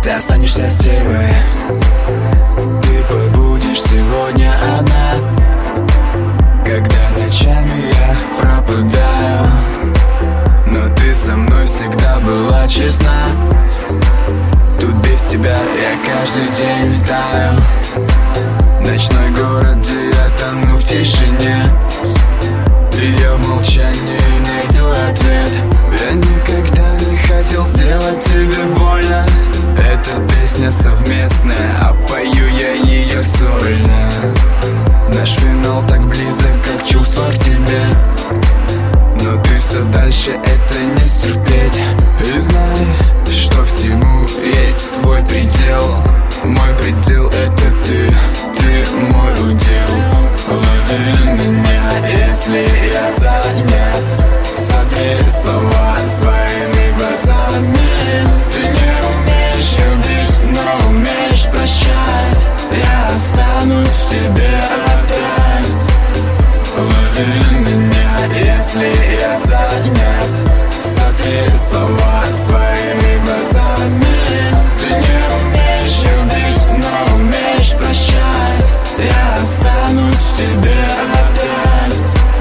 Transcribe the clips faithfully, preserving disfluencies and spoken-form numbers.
ты останешься стервой. Ты побудешь сегодня одна, когда ночами я пропадаю. Но ты со мной всегда была честна. Тут без тебя я каждый день таю. Ночной город, где я тону в тишине, и я в молчании найду ответ. Я никогда не хотел сделать тебе больно. Эта песня совместная, а пою я ее сольно. Наш финал так близок, как чувство к тебе, но ты все дальше, это не стерпеть. И знай, что всему есть свой предел. Мой предел — это ты, ты мой удел. Лови меня, если я занят. Сотри слова своими глазами. Ты не умеешь любить, но умеешь прощать. Я останусь в тебе опять. Лови меня, если я занят. Сотри слова своими глазами. Ты не умеешь любить, но умеешь прощать. Я останусь в тебе опять.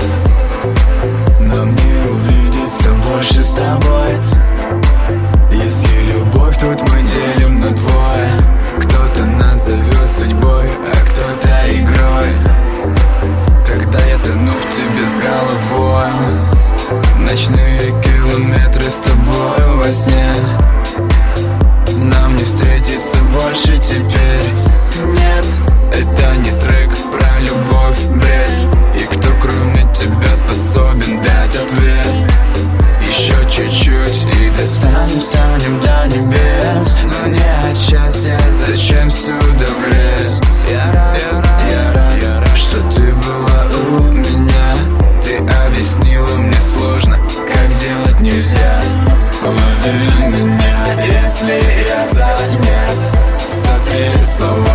Нам не увидеться больше с тобой. Если любовь, тут мы делим на двое. Кто-то назовет судьбой, а кто-то игрой. Когда я тону в тебе с головой, ночные километры с тобой во сне. Нам не встретиться больше теперь. Нет, это не трек про любовь, бред. И кто кроме тебя способен дать ответ? Еще чуть-чуть и достанем, станем до небес. Но не от счастья, зачем сюда влез? Я рад, я рад, я рад, я рад, что ты была у меня. Ты объяснила мне сложно, как делать нельзя. Лови меня, если я занят. Сотри слова